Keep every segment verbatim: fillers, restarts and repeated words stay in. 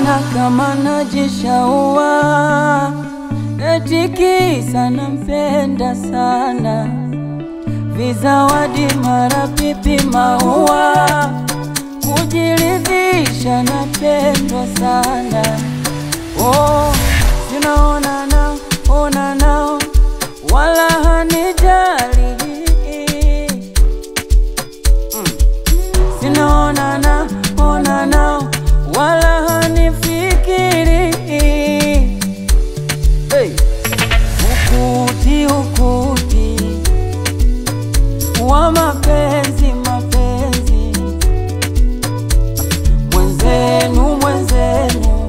naona kama najishaua, eti kisa nampenda sana. Vizawadi mara pipi maua, kujiridhisha napendwa sana. Oh, sinaona nao, ona nao, wala hanijali. mm. Sinaona nao, ona nao, wala hanifikiri. Hey. Ukuti ukuti wa mapenzi mapenzi, mwenzenu mwenzenu,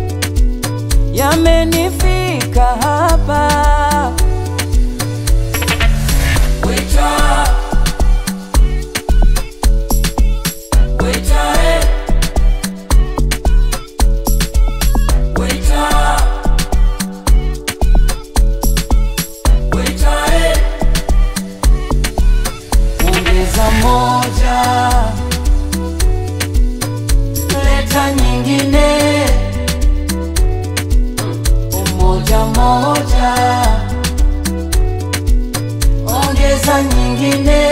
yamenifika hapa. Waiter, waiter, eh. Waiter, waiter, eh. Ongeza moja, leta nyingine. Moja moja, ongeza nyingine.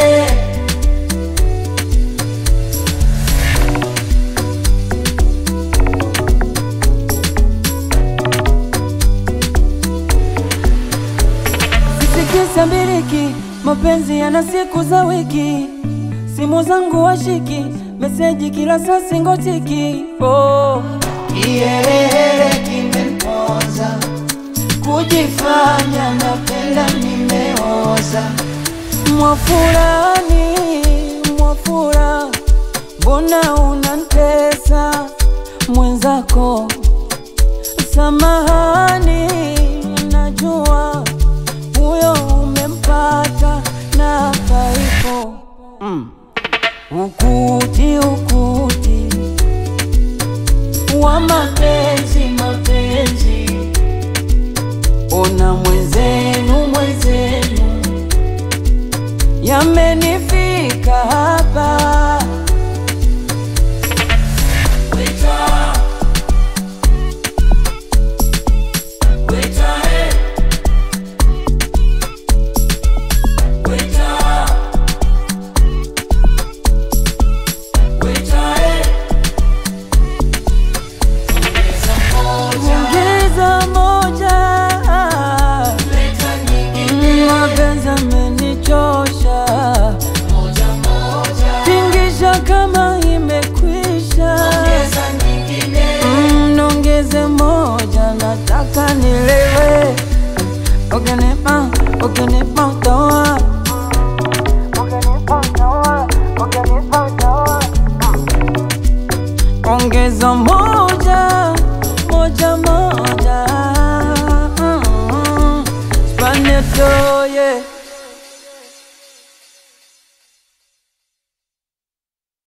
Sisikisa mbiriki, mapenzi yana siku za wiki. Simu zangu washiki, meseji kila saa singotiki. Oh, kiherehere kimempoza, kujifanya napenda nimeoza. Mwafurani, mwafura, mbona unantesa mwenzako? Samahani, najua huyo umempata na kaipo. mm. Ukuti ukuti wa mapenzi mapenzi, ona mwenzenu mwenzenu, yamenifika hapa. Waiter, waiter, eh. Waiter, waiter, eh. Ongeza moja, leta nyingine. Mapenzi amenichosha, moja moja, tingisha kama imekwisha. Ongeza nyingine. Mm, nongeze moja, nataka nilewe. Ukinipa, ukinipa utawa, ukinipa utawa, ukinipa utawa. Ongeza moja, moja moja, mm -hmm. Spaneto.